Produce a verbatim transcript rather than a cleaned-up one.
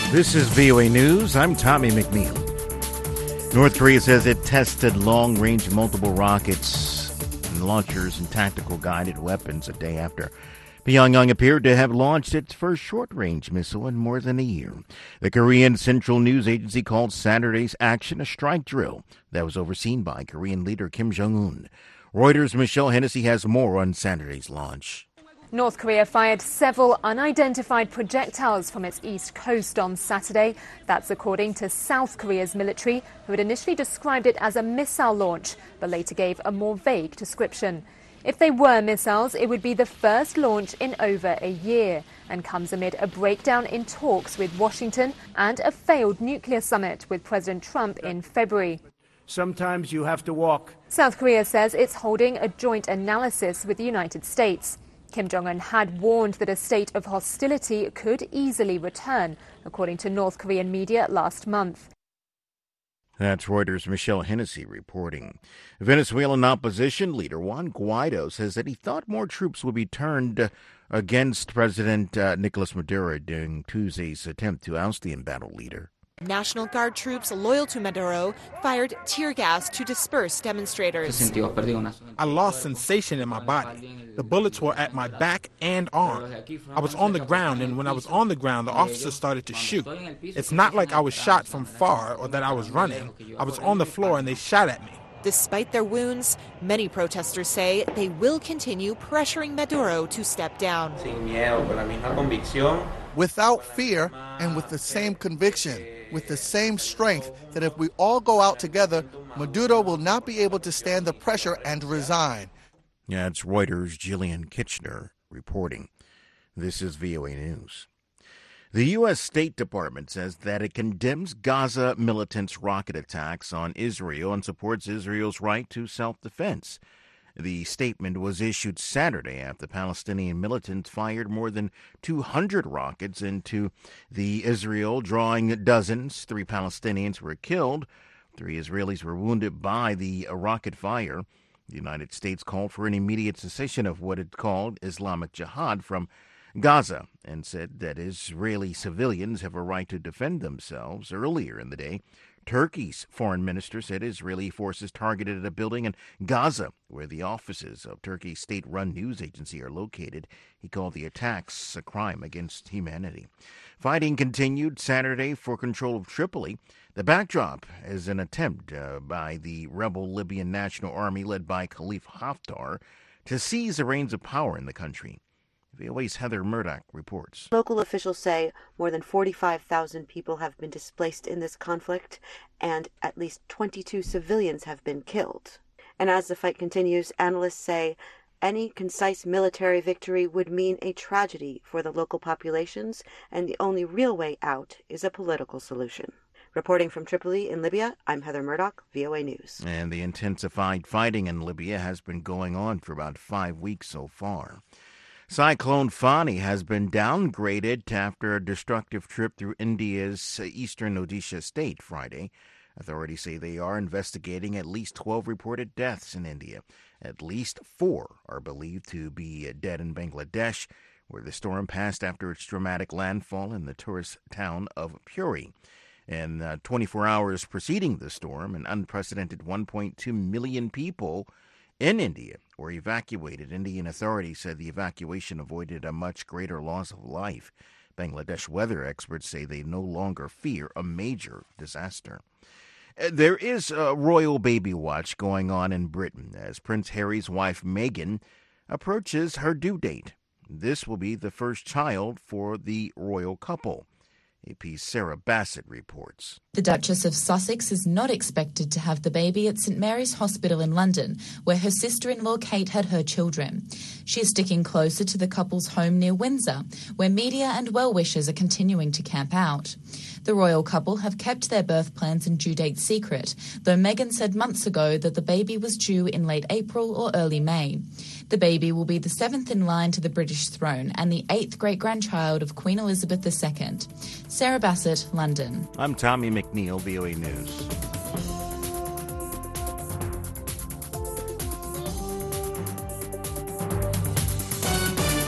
This is V O A News. I'm Tommy McNeil. North Korea says it tested long-range multiple rockets and launchers and tactical guided weapons a day after Pyongyang appeared to have launched its first short-range missile in more than a year. The Korean Central News Agency called Saturday's action a strike drill that was overseen by Korean leader Kim Jong-un. Reuters' Michelle Hennessy has more on Saturday's launch. North Korea fired several unidentified projectiles from its east coast on Saturday. That's according to South Korea's military, who had initially described it as a missile launch, but later gave a more vague description. If they were missiles, it would be the first launch in over a year and comes amid a breakdown in talks with Washington and a failed nuclear summit with President Trump in February. Sometimes you have to walk. South Korea says it's holding a joint analysis with the United States. Kim Jong-un had warned that a state of hostility could easily return, according to North Korean media last month. That's Reuters' Michelle Hennessy reporting. Venezuelan opposition leader Juan Guaido says that he thought more troops would be turned against President uh, Nicolas Maduro during Tuesday's attempt to oust the embattled leader. National Guard troops loyal to Maduro fired tear gas to disperse demonstrators. I lost sensation in my body. The bullets were at my back and arm. I was on the ground, and when I was on the ground, the officers started to shoot. It's not like I was shot from far or that I was running. I was on the floor, and they shot at me. Despite their wounds, many protesters say they will continue pressuring Maduro to step down. Without fear and with the same conviction, with the same strength that if we all go out together, Maduro will not be able to stand the pressure and resign. Yeah, it's Reuters' Jillian Kitchener reporting. This is V O A News. The U S. State Department says that it condemns Gaza militants' rocket attacks on Israel and supports Israel's right to self-defense. The statement was issued Saturday after Palestinian militants fired more than two hundred rockets into the Israel, drawing dozens. Three Palestinians were killed. Three Israelis were wounded by the rocket fire. The United States called for an immediate cessation of what it called Islamic Jihad from Gaza and said that Israeli civilians have a right to defend themselves. Earlier in the day, Turkey's foreign minister said Israeli forces targeted a building in Gaza where the offices of Turkey's state-run news agency are located. He called the attacks a crime against humanity. Fighting continued Saturday for control of Tripoli. The backdrop is an attempt uh, by the rebel Libyan National Army led by Khalifa Haftar to seize the reins of power in the country. V O A's Heather Murdoch reports. Local officials say more than forty-five thousand people have been displaced in this conflict, and at least twenty-two civilians have been killed. And as the fight continues, analysts say any concise military victory would mean a tragedy for the local populations, and the only real way out is a political solution. Reporting from Tripoli in Libya, I'm Heather Murdoch, V O A News. And the intensified fighting in Libya has been going on for about five weeks so far. Cyclone Fani has been downgraded after a destructive trip through India's eastern Odisha state Friday. Authorities say they are investigating at least twelve reported deaths in India. At least four are believed to be dead in Bangladesh, where the storm passed after its dramatic landfall in the tourist town of Puri. In uh, twenty-four hours preceding the storm, an unprecedented one point two million people in India were evacuated. Indian authorities said the evacuation avoided a much greater loss of life. Bangladesh weather experts say they no longer fear a major disaster. There is a royal baby watch going on in Britain as Prince Harry's wife Meghan approaches her due date. This will be the first child for the royal couple. A P's Sarah Bassett reports. The Duchess of Sussex is not expected to have the baby at St Mary's Hospital in London, where her sister-in-law Kate had her children. She is sticking closer to the couple's home near Windsor, where media and well-wishers are continuing to camp out. The royal couple have kept their birth plans and due date secret, though Meghan said months ago that the baby was due in late April or early May. The baby will be the seventh in line to the British throne and the eighth great-grandchild of Queen Elizabeth the Second. Sarah Bassett, London. I'm Tommy McNeil, V O A News.